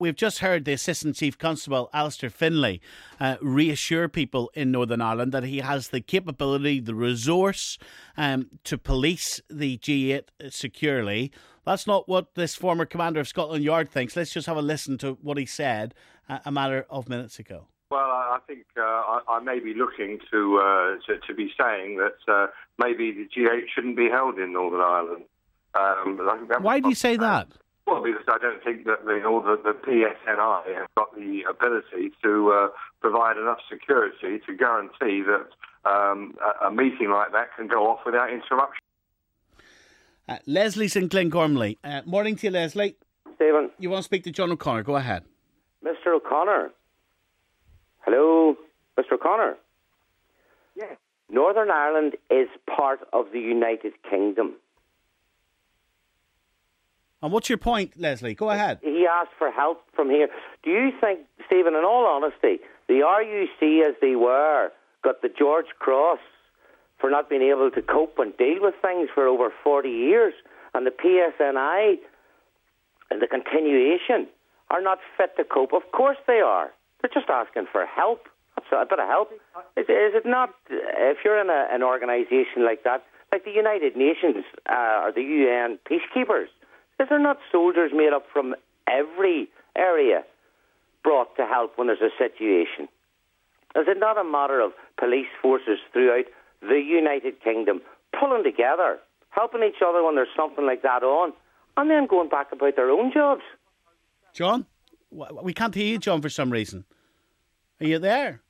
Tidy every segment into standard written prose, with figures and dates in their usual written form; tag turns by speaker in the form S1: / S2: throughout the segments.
S1: we've just heard the Assistant Chief Constable, Alistair Finlay, reassure people in Northern Ireland that he has the capability, the resource to police the G8 securely. That's not what this former commander of Scotland Yard thinks. Let's just have a listen to what he said a matter of minutes ago.
S2: Well, I think I may be looking to be saying that maybe the G8 shouldn't be held in Northern Ireland.
S1: Why do you say that?
S2: Well, because I don't think that the PSNI have got the ability to provide enough security to guarantee that a meeting like that can go off without interruption.
S1: Leslie's in Glengormley. Morning to you, Leslie.
S3: Stephen.
S1: You want to speak to John O'Connor? Go ahead.
S3: Mr. O'Connor. Hello, Mr. O'Connor.
S2: Yes.
S3: Northern Ireland is part of the United Kingdom.
S1: And what's your point, Leslie? Go ahead.
S3: He asked for help from here. Do you think, Stephen, in all honesty, the RUC as they were got the George Cross for not being able to cope and deal with things for over 40 years, and the PSNI and the continuation are not fit to cope? Of course they are. They're just asking for help. That's a bit of help. Is it not? If you're in an organisation like that, like the United Nations or the UN peacekeepers, is there not soldiers made up from every area brought to help when there's a situation? Is it not a matter of police forces throughout the United Kingdom pulling together, helping each other when there's something like that on, and then going back about their own jobs?
S1: John? We can't hear you, John, for some reason. Are you there?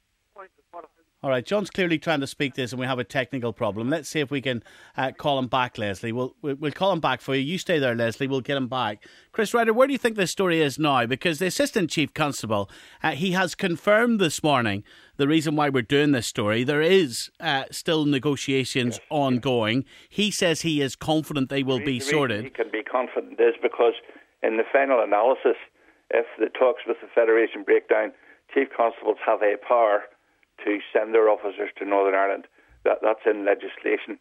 S1: All right, John's clearly trying to speak this and we have a technical problem. Let's see if we can call him back, Leslie. We'll call him back for you. You stay there, Leslie. We'll get him back. Chris Ryder, where do you think this story is now? Because the Assistant Chief Constable, he has confirmed this morning the reason why we're doing this story. There is still negotiations ongoing. He says he is confident they will be sorted.
S4: He can be confident is because in the final analysis, if the talks with the Federation break down, Chief Constables have a power to send their officers to Northern Ireland. That's in legislation.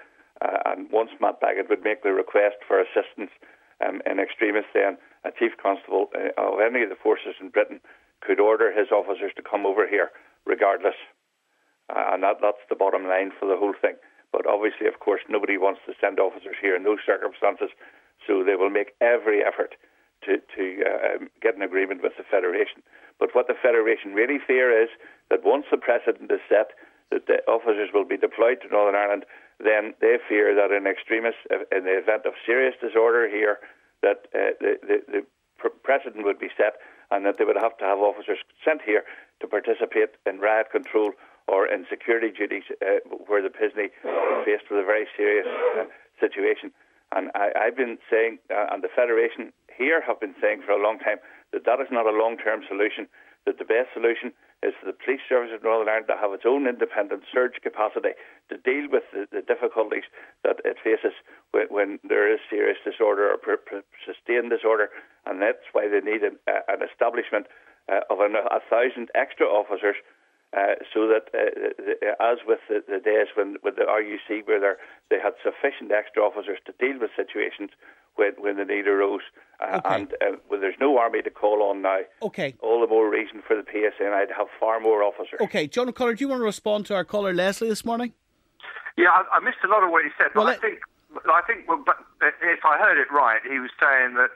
S4: And once Matt Baggett would make the request for assistance in extremis, then a Chief Constable of any of the forces in Britain could order his officers to come over here regardless. And that's the bottom line for the whole thing. But obviously, of course, nobody wants to send officers here in those circumstances, so they will make every effort to get an agreement with the Federation. But what the Federation really fear is that once the precedent is set that the officers will be deployed to Northern Ireland, then they fear that in extremis, in the event of serious disorder here, that the precedent would be set and that they would have to have officers sent here to participate in riot control or in security duties where the PSNI is faced with a very serious situation. And I've been saying, and the Federation here have been saying for a long time, that is not a long-term solution, that the best solution is for the Police Service of Northern Ireland to have its own independent surge capacity to deal with the difficulties that it faces when there is serious disorder or sustained disorder. And that's why they need an establishment of 1,000 extra officers so that, as with the days with the RUC, where they had sufficient extra officers to deal with situations when the need arose, and when there's no army to call on now, all the more reason for the PSNI to have far more officers.
S1: Okay, John O'Connor, do you want to respond to our caller Leslie this morning?
S2: Yeah, I missed a lot of what he said, but I think, but if I heard it right, he was saying that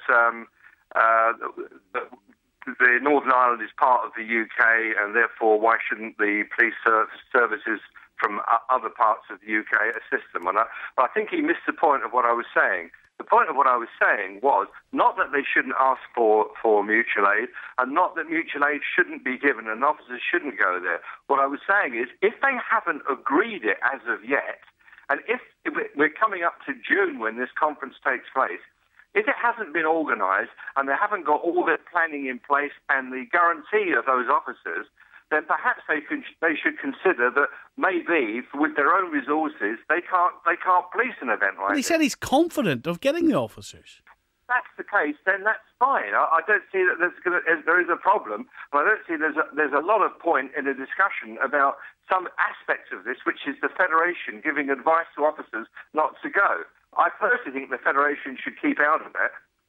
S2: the Northern Ireland is part of the UK, and therefore why shouldn't the police services from other parts of the UK assist them? And I think he missed the point of what I was saying. The point of what I was saying was not that they shouldn't ask for mutual aid, and not that mutual aid shouldn't be given and officers shouldn't go there. What I was saying is, if they haven't agreed it as of yet, and if we're coming up to June when this conference takes place, if it hasn't been organised and they haven't got all their planning in place and the guarantee of those officers, then perhaps they should consider that maybe with their own resources they can't police an event like this.
S1: But he said he's confident of getting the officers.
S2: If that's the case, then that's fine. I don't see that there is a problem, and I don't see there's a lot of point in a discussion about some aspects of this, which is the Federation giving advice to officers not to go. I personally think the Federation should keep out of it.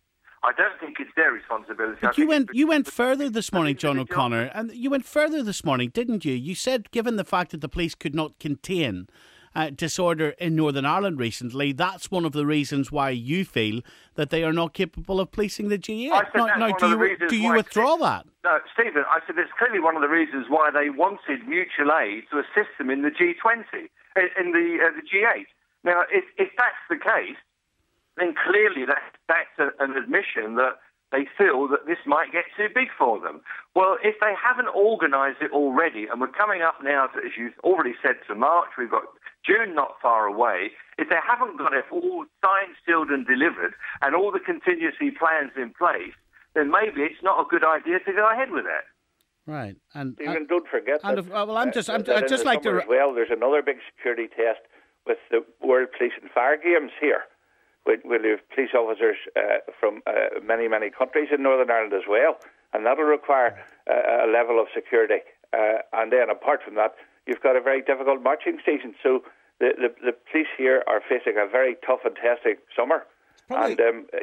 S2: I don't think it's their responsibility.
S1: But you went further this morning, John O'Connor, and you went further this morning, didn't you? You said, given the fact that the police could not contain disorder in Northern Ireland recently, that's one of the reasons why you feel that they are not capable of policing the G8. Do you withdraw that?
S2: No, Stephen, I said it's clearly one of the reasons why they wanted mutual aid to assist them in the G20, in the G8. Now, if that's the case, then clearly that's an admission that they feel that this might get too big for them. Well, if they haven't organised it already, and we're coming up now to, as you've already said, to March, we've got June not far away, if they haven't got it all signed, sealed and delivered, and all the contingency plans in place, then maybe it's not a good idea to go ahead with it.
S1: Right, and
S4: Stephen, don't forget that.
S1: I'd just like to.
S4: As well, there's another big security test with the World Police and Fire Games here. We'll have police officers from many, many countries in Northern Ireland as well, and that will require a level of security. And then, apart from that, you've got a very difficult marching season. So the police here are facing a very tough and testing summer. And,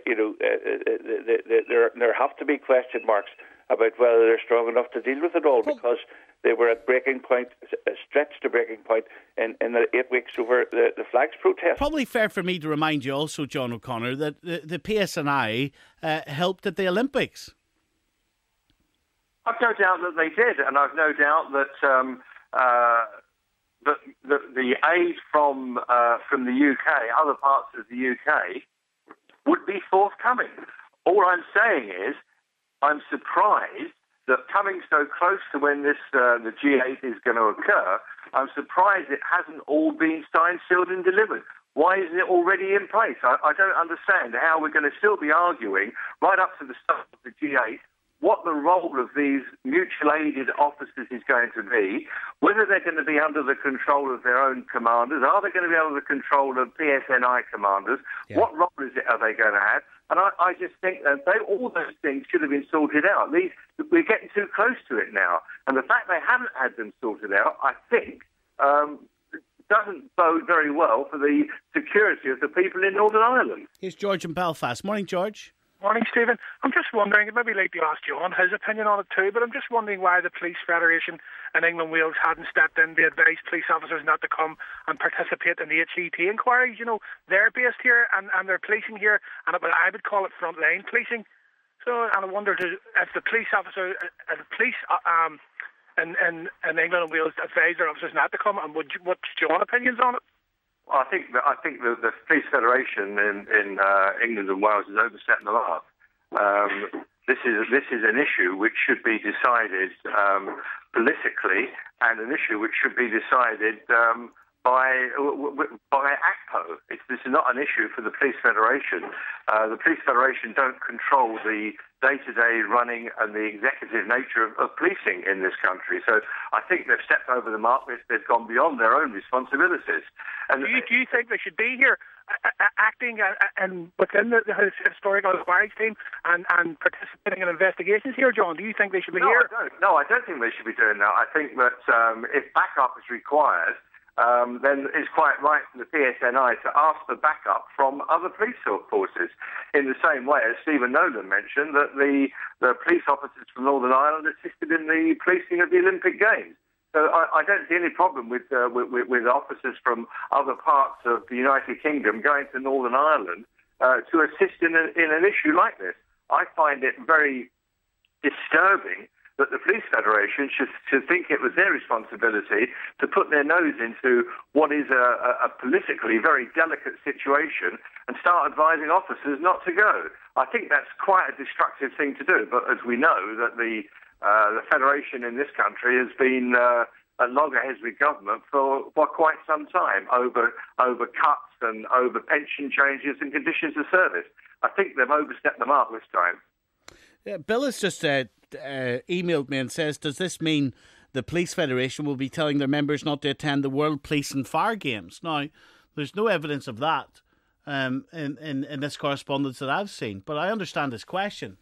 S4: there have to be question marks about whether they're strong enough to deal with it all, because they were at breaking point, stretched to breaking point in the 8 weeks over the flags protest.
S1: Probably fair for me to remind you also, John O'Connor, that the PSNI helped at the Olympics.
S2: I've no doubt that they did, and I've no doubt that the aid from the UK, other parts of the UK, would be forthcoming. All I'm saying is, I'm surprised that coming so close to when the G8 is going to occur, I'm surprised it hasn't all been signed, sealed and delivered. Why isn't it already in place? I don't understand how we're going to still be arguing right up to the start of the G8 what the role of these mutual aided officers is going to be, whether they're going to be under the control of their own commanders, are they going to be under the control of PSNI commanders, what role are they going to have? And I just think that all those things should have been sorted out. We're getting too close to it now. And the fact they haven't had them sorted out, I think, doesn't bode very well for the security of the people in Northern Ireland.
S1: Here's George in Belfast. Morning, George.
S5: Morning, Stephen. I'm just wondering, it maybe like to ask John his opinion on it too, but I'm just wondering why the Police Federation in England and Wales hadn't stepped in to advise police officers not to come and participate in the HET inquiries. You know, they're based here and they're policing here, and I would call it frontline policing. So, and I wondered if the police officer, in England and Wales advised their officers not to come, and what's John's opinions on it?
S2: I think the Police Federation in England and Wales is overstepping the mark. This is an issue which should be decided politically, and an issue which should be decided by ACPO. This is not an issue for the Police Federation. The Police Federation don't control the day-to-day running and the executive nature of policing in this country. So I think they've stepped over the mark. They've gone beyond their own responsibilities. And
S5: do you think they should be here acting and within the historical inquiries team and participating in investigations here, John? Do you think they should be here?
S2: I don't think they should be doing that. I think that if backup is required, then it's quite right for the PSNI to ask for backup from other police forces. In the same way as Stephen Nolan mentioned, that the police officers from Northern Ireland assisted in the policing of the Olympic Games. So I don't see any problem with officers from other parts of the United Kingdom going to Northern Ireland to assist in an issue like this. I find it very disturbing that the Police Federation should think it was their responsibility to put their nose into what is a politically very delicate situation and start advising officers not to go. I think that's quite a destructive thing to do, but as we know that the Federation in this country has been at loggerheads with government for quite some time over cuts and over pension changes and conditions of service. I think they've overstepped the mark this time.
S1: Yeah, Bill has just emailed me and says, does this mean the Police Federation will be telling their members not to attend the World Police and Fire Games? Now, there's no evidence of that in this correspondence that I've seen, but I understand his question.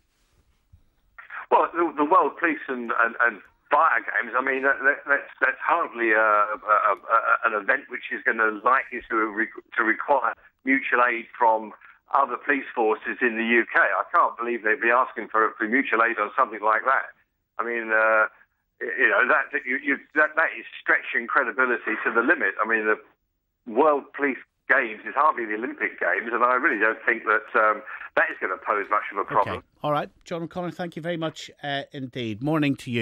S2: Well, the World Police and Fire Games, I mean, that's hardly an event which is going to likely to require mutual aid from other police forces in the UK. I can't believe they'd be asking for mutual aid on something like that. I mean, that is stretching credibility to the limit. I mean, the World Police Games is hardly the Olympic Games, and I really don't think that that is going to pose much of a problem.
S1: Okay. All right. John O'Connor, thank you very much indeed. Morning to you.